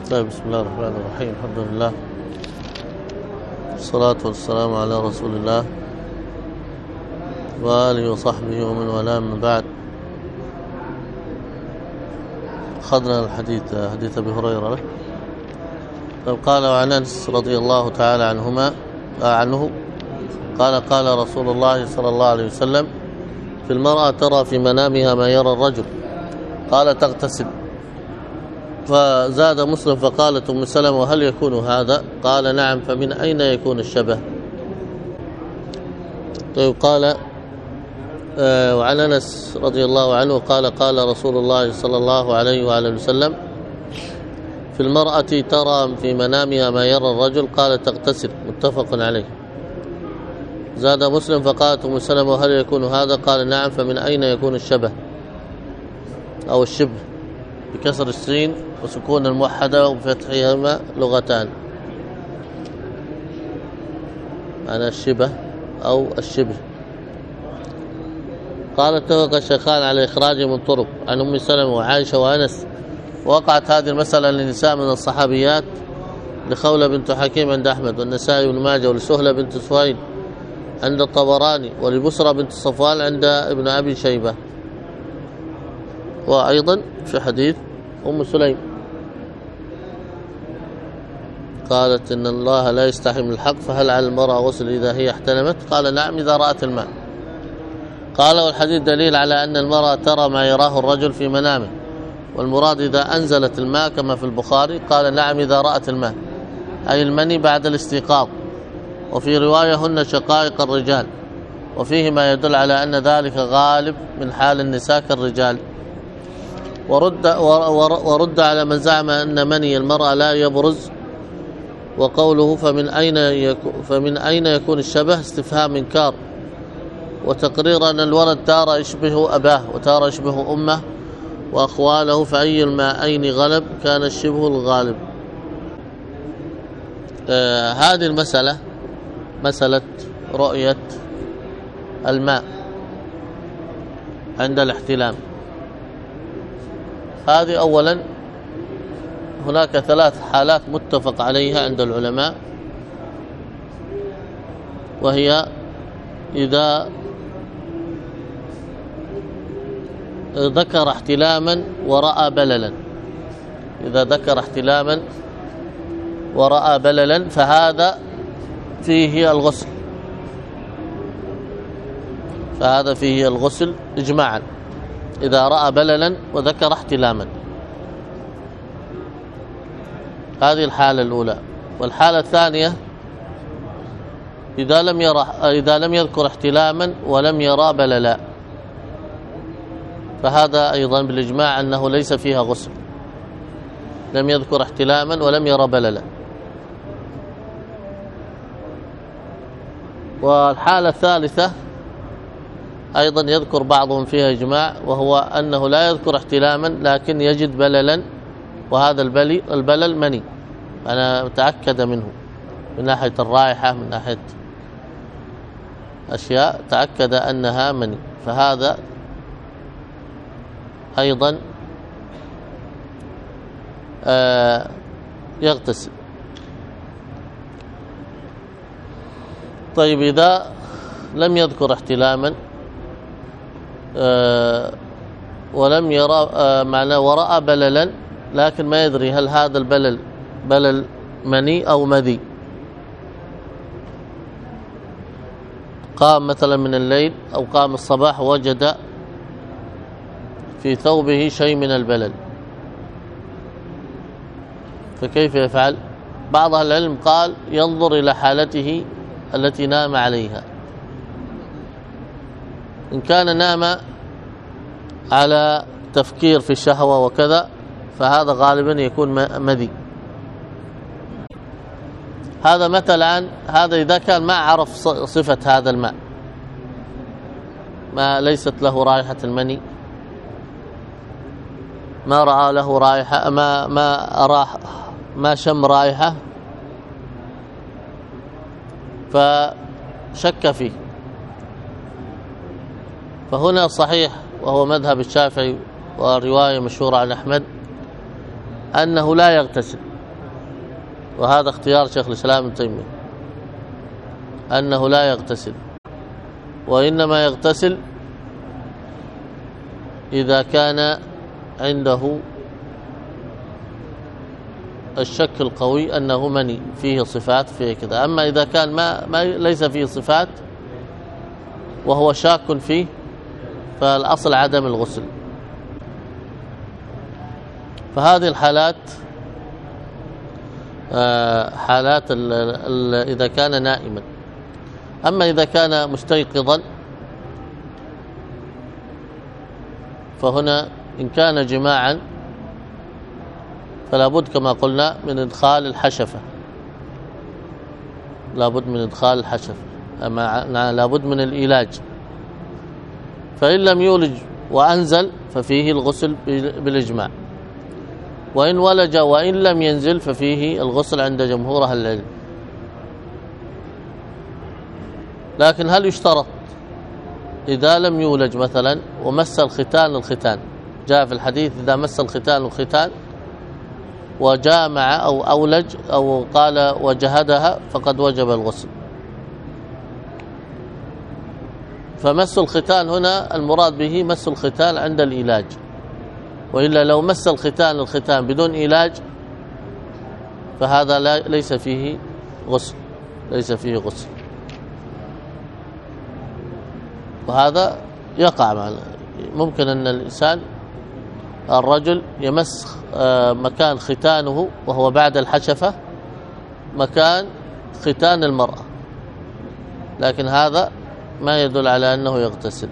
طيب، بسم الله الرحمن الرحيم. الحمد لله والصلاة والسلام على رسول الله وآله وصحبه ومن والاه، من بعد. أخذنا الحديث حديث أبي هريرة. قال وعن أنس رضي الله تعالى عنه قال قال رسول الله صلى الله عليه وسلم: في المرأة ترى في منامها ما يرى الرجل، قال تغتسل. فزاد مسلم فقالت أم سلمة: وهل يكون هذا؟ قال: نعم. فمن أين يكون الشبه؟ طيب، قال وعن أنس رضي الله عنه قال قال رسول الله صلى الله عليه وآله وسلم: في المرأة ترى في منامها ما يرى الرجل، قال تغتسل. متفق عليه. زاد مسلم فقالت أم سلمة: وهل يكون هذا؟ قال: نعم. فمن أين يكون الشبه أو الشبه؟ بكسر السين وسكون الموحدة وبفتحهما لغتان، أنا الشبه أو الشبه. قال: اتفق الشيخان على إخراجه من طرق عن أم سلمة وعائشة وأنس. وقعت هذه المسألة للنساء من الصحابيات لخولة بنت حكيم عند أحمد والنسائي بن ماجه، ولسهلة بنت سهيل عند الطبراني، ولبسرى بنت صفوان عند ابن أبي شيبة. وأيضا في حديث أم سليم قالت: إن الله لا يستحي من الحق، فهل على المرأة غسل إذا هي احتلمت؟ قال: نعم، إذا رأت الماء. قال: والحديث دليل على أن المرأة ترى ما يراه الرجل في منامه، والمراد إذا أنزلت الماء كما في البخاري. قال: نعم، إذا رأت الماء، أي المني بعد الاستيقاظ. وفي رواية: هن شقائق الرجال، وفيه ما يدل على أن ذلك غالب من حال النساء كالرجال. ورد على من زعم أن مني المرأة لا يبرز. وقوله فمن أين يكون الشبه استفهام إنكار وتقرير أن الولد تارة يشبه أباه وتارة يشبه أمه وأخواله، فأي الماءين غلب كان الشبه الغالب. هذه المسألة مسألة رؤية الماء عند الاحتلام. هذه أولا، هناك 3 حالات متفق عليها عند العلماء، وهي إذا ذكر احتلاما ورأى بللا. إذا ذكر احتلاما ورأى بللا فهذا فيه الغسل، فهذا فيه الغسل إجماعا، إذا رأى بللا وذكر احتلاما. هذه الحالة الأولى. والحالة الثانية: إذا لم يذكر احتلاما ولم يرى بللا، فهذا أيضا بالإجماع أنه ليس فيها غسل، لم يذكر احتلاما ولم يرى بللا. والحالة الثالثة أيضا يذكر بعضهم فيها إجماع، وهو أنه لا يذكر احتلاما لكن يجد بللا، وهذا البلل مني، أنا متأكد منه من ناحية الرائحة، من ناحية أشياء تأكد أنها مني، فهذا أيضا يغتسل. طيب، إذا لم يذكر احتلاما ولم يرى ورأى بللا، لكن ما يدري هل هذا البلل بلل مني أو مذي، قام مثلا من الليل أو قام الصباح وجد في ثوبه شيء من البلل، فكيف يفعل؟ بعض أهل العلم قال ينظر إلى حالته التي نام عليها. إن كان نام على تفكير في الشهوة وكذا، فهذا غالبا يكون مذي. هذا مثلا، هذا إذا كان ما عرف صفة هذا الماء، ما ليست له رائحة المني، ما رأى له رائحة، ما شم رائحة، فشك فيه. فهنا صحيح، وهو مذهب الشافعي ورواية مشهورة عن أحمد، أنه لا يغتسل وهذا اختيار شيخ الإسلام ابن تيمية، أنه لا يغتسل، وإنما يغتسل إذا كان عنده الشك القوي أنه مني فيه صفات فيه كذا. أما إذا كان ما ليس فيه صفات وهو شاك فيه فالأصل عدم الغسل. فهذه الحالات حالات إذا كان نائما. أما إذا كان مستيقظا فهنا إن كان جماعا فلا بد كما قلنا من إدخال الحشفة، لا بد من إدخال الحشفة، لا بد من الإيلاج. فإن لم يولج وأنزل ففيه الغسل بالإجماع، وإن ولج وإن لم ينزل ففيه الغسل عند جمهور أهل العلم. لكن هل يشترط إذا لم يولج مثلا ومس الختان، جاء في الحديث إذا مس الختان وجامع أو أولج أو قال وجهدها فقد وجب الغسل. فمس الختان هنا المراد به مس الختان عند الإيلاج، وإلا لو مس الختان بدون إيلاج فهذا ليس فيه غسل، ليس فيه غسل. وهذا يقع معنا. ممكن أن الرجل يمس مكان ختانه وهو بعد الحشفة مكان ختان المرأة، لكن هذا ما يدل على أنه يغتسل.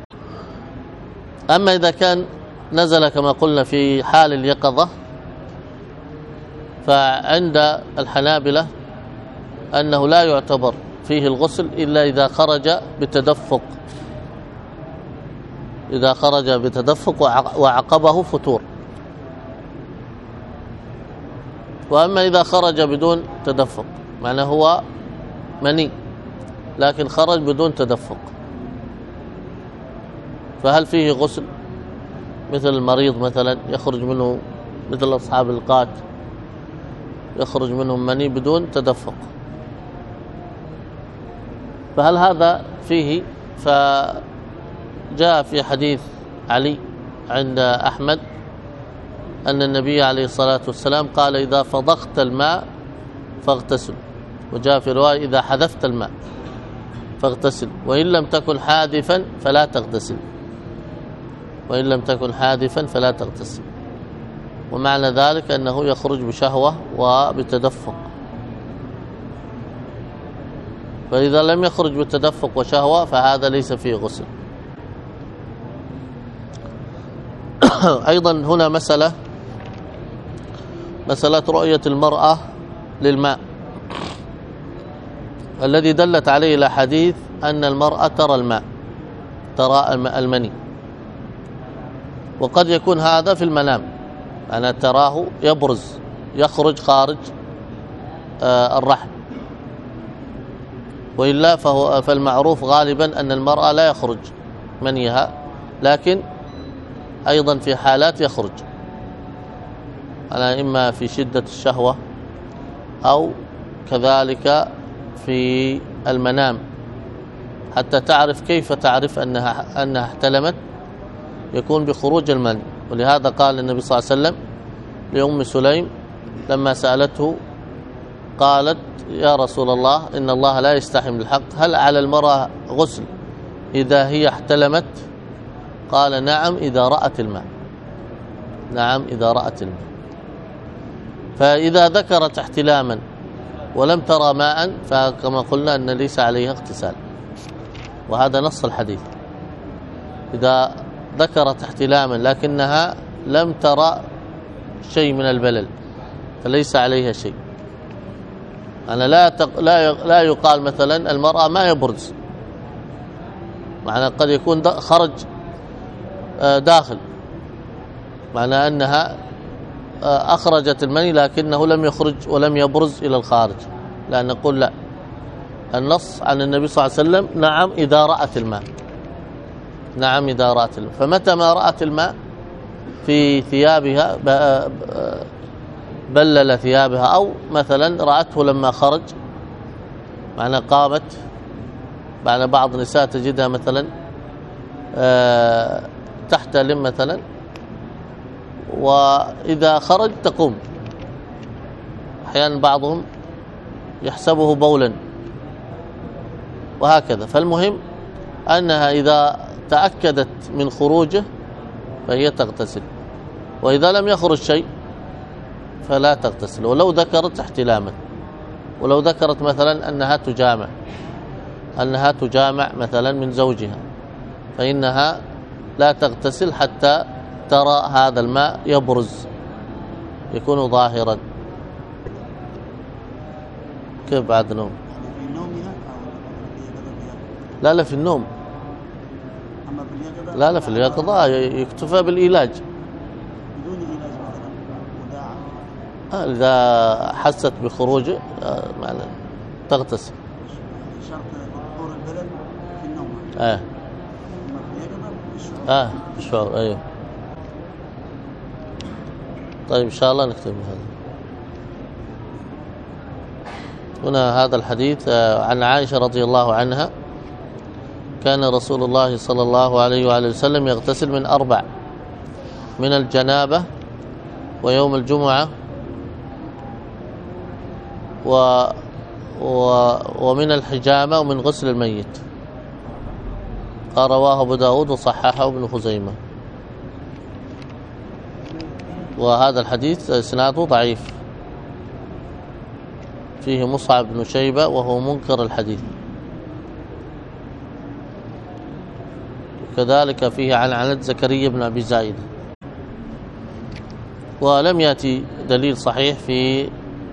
أما إذا كان نزل كما قلنا في حال اليقظة فعند الحنابلة أنه لا يعتبر فيه الغسل إلا إذا خرج بتدفق، إذا خرج بتدفق وعقبه فتور. وأما إذا خرج بدون تدفق معناه هو مني لكن خرج بدون تدفق فهل فيه غسل؟ مثل المريض مثلا يخرج منه، مثل أصحاب القات يخرج منهم مني بدون تدفق، فهل هذا فيه؟ فجاء في حديث علي عند أحمد أن النبي عليه الصلاة والسلام قال إذا فضخت الماء فاغتسل، وجاء في رواية إذا حذفت الماء فاغتسل، وإن لم تكن حادثا فلا تغتسل، وإن لم تكن حادثا فلا تغتسل. ومعنى ذلك أنه يخرج بشهوة وبتدفق، فإذا لم يخرج بتدفق وشهوة فهذا ليس فيه غسل. أيضا هنا مسألة رؤية المرأة للماء الذي دلت عليه الأحاديث أن المرأة ترى الماء، ترى المني، وقد يكون هذا في المنام، أنا تراه يبرز يخرج خارج الرحم، وإلا فالمعروف غالبا أن المرأة لا يخرج منيها، لكن أيضا في حالات يخرج، أنا إما في شدة الشهوة أو كذلك في المنام، حتى تعرف كيف تعرف أنها احتلمت، يكون بخروج المني. ولهذا قال النبي صلى الله عليه وسلم لأم سليم لما سألته قالت يا رسول الله إن الله لا يستحي من الحق، هل على المرأة غسل إذا هي احتلمت؟ قال نعم إذا رأت الماء، نعم إذا رأت الماء. فإذا ذكرت احتلاما ولم ترى ماء فكما قلنا أن ليس عليها اغتسال، وهذا نص الحديث. إذا ذكرت احتلاما لكنها لم ترى شيء من البلل فليس عليها شيء. أنا لا يقال مثلا المرأة ما يبرز، معنى قد يكون خرج داخل، معنى أنها أخرجت المني لكنه لم يخرج ولم يبرز إلى الخارج، لا نقول لا، النص عن النبي صلى الله عليه وسلم نعم إذا رأت الماء، نعم إذا رأت الماء. فمتى ما رأت الماء في ثيابها بلل ثيابها، أو مثلا رأته لما خرج، معنى قامت، معنى بعض النساء تجدها مثلا تحتلم مثلا، وإذا خرج تقوم، أحيانا بعضهم يحسبه بولا وهكذا. فالمهم أنها إذا تأكدت من خروجه فهي تغتسل، وإذا لم يخرج شيء فلا تغتسل. ولو ذكرت احتلاما، ولو ذكرت مثلا أنها تجامع مثلا من زوجها، فإنها لا تغتسل حتى ترى هذا الماء يبرز، يكون ظاهرا. كيف بعد نوم؟ لا في النوم، لا في اليقظة يكتفى بالعلاج. إذا حست بخروجه تغتسل. شرط ظهور البلد في النوم. الشعور. أيوه. طيب إن شاء الله نكتب هذا. هنا هذا الحديث عن عائشة رضي الله عنها: كان رسول الله صلى الله عليه وآله وسلم يغتسل من 4: من الجنابة، ويوم الجمعة، ومن الحجامة، ومن غسل الميت. قال رواه أبو داود وصححه ابن خزيمة. وهذا الحديث إسناده ضعيف، فيه مصعب بن شيبة وهو منكر الحديث، كذلك فيه عنعنة زكريا بن أبي زايدة. ولم يأتي دليل صحيح في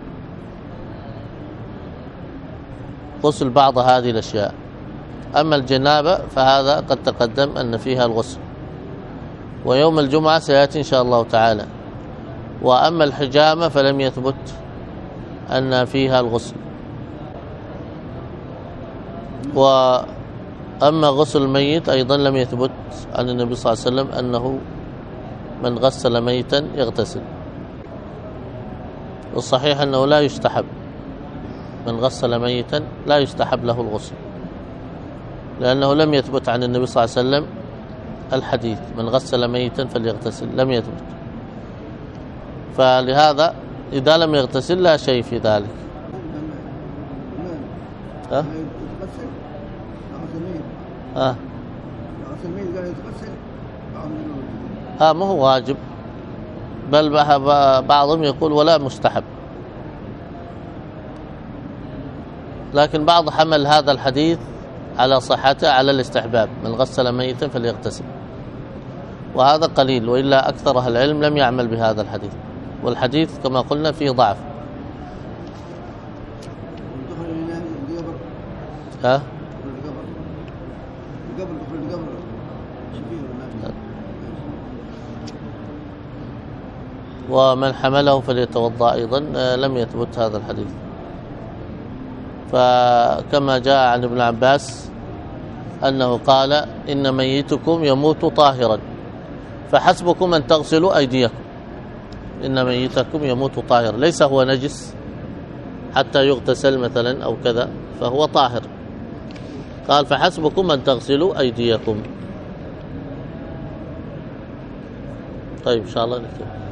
غسل بعض هذه الأشياء. أما الجنابة فهذا قد تقدم أن فيها الغسل، ويوم الجمعة سيأتي إن شاء الله تعالى. وأما الحجامة فلم يثبت أن فيها الغسل. وأما غسل الميت أيضا لم يثبت عن النبي صلى الله عليه وسلم أنه من غسل ميتا يغتسل. والصحيح أنه لا يستحب، من غسل ميتا لا يستحب له الغسل، لأنه لم يثبت عن النبي صلى الله عليه وسلم الحديث من غسل ميتا فليغتسل، لم يثبت. فلهذا إذا لم يغتسل لا شيء في ذلك. ما هو واجب، بل بعضهم يقول ولا مستحب، لكن بعض حمل هذا الحديث على صحته على الاستحباب، من غسل ميتا فليغتسل، وهذا قليل، وإلا أكثر أهل العلم لم يعمل بهذا الحديث، والحديث كما قلنا فيه ضعف. ومن حمله فليتوضأ أيضا لم يثبت هذا الحديث. فكما جاء عن ابن عباس أنه قال: إن ميتكم يموت طاهرا فحسبكم أن تغسلوا أيديكم. إن ميتكم يموت طاهرا، ليس هو نجس حتى يغتسل مثلا أو كذا، فهو طاهر. قال: فحسبكم أن تغسلوا أيديكم. طيب إن شاء الله نكتب.